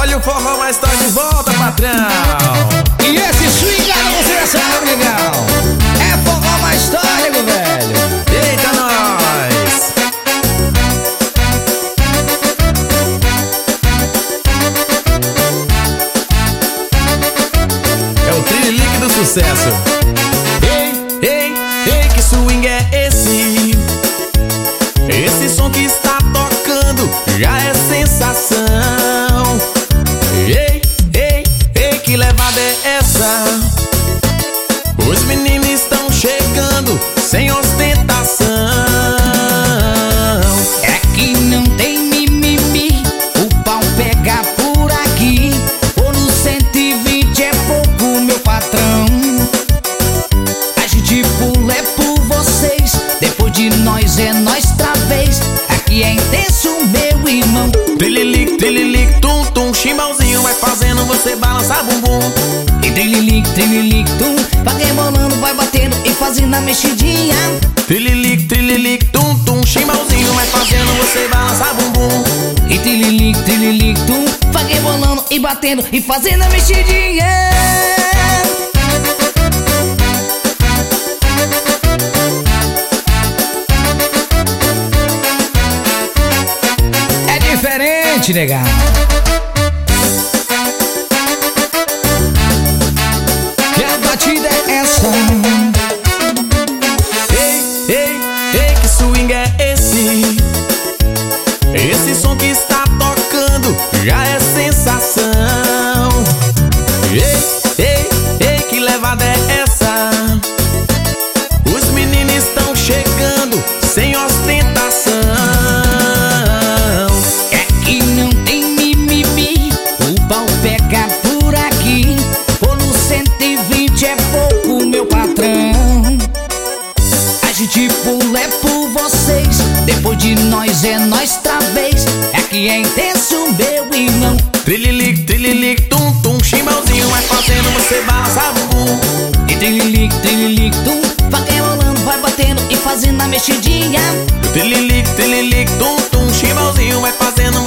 Olha o forró, mas tá de volta, patrão. E esse swingado você já sabe, legal. É forró mais histórico, velho. Eita, nós. É o trililique do sucesso. Ei, ei, ei, que swing é esse? Esse som que está tocando já é sensação. Ei, ei, ei, que levada é essa? Os meninos estão chegando sem ostentação. É que não tem mimimi, o pau pega por aqui. Ou no 120 é pouco, meu patrão. A gente pula é por vocês, depois de nós é nós outra vez. Aqui é intenso, meu irmão. Trililique, trililique, tum, tum, chimbalzinho vai fazendo você balançar bumbum. E trililique, trililique, tum, vai rebolando, vai batendo e fazendo a mexidinha. Trililique, trililique, tum, tum, chimbalzinho vai fazendo você balançar bumbum. E trililique, trililique, tum, vai rebolando e batendo e fazendo a mexidinha. É diferente, negado. E a batida é essa. Ei, ei, ei, que swing é esse? Esse som que está tocando já é sensação. Ei, ei, ei, que levada é essa? Os meninos estão chegando sem ostentação. É que não tem mimimi, o pau pega por aqui. Ou no 120 é pouco, meu patrão. A gente pula é por vocês, depois de nós é nós outra vez. Aqui é intenso, meu irmão. Trililique, trililique, tum, tum, chimbalzinho vai fazendo você balançar bumbum. E trililique, trililique, tum, vai rebolando, vai batendo e fazendo a mexidinha. Trililique, trililique, tum, tum, chimbalzinho vai fazendo